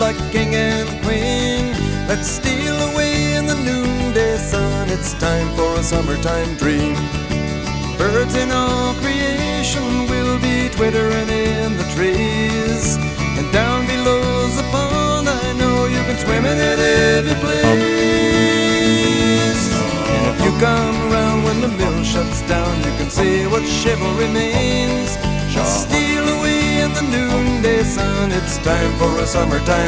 like king and queen. Let's steal away in the noonday sun. It's time for a summertime dream. Birds in all creation will be twittering in the trees. And down below's the pond, I know you can swim in it if you please. And if you come around when the mill shuts down, you can see what chivalry means. Steal away in the noonday sun. It's time for a summertime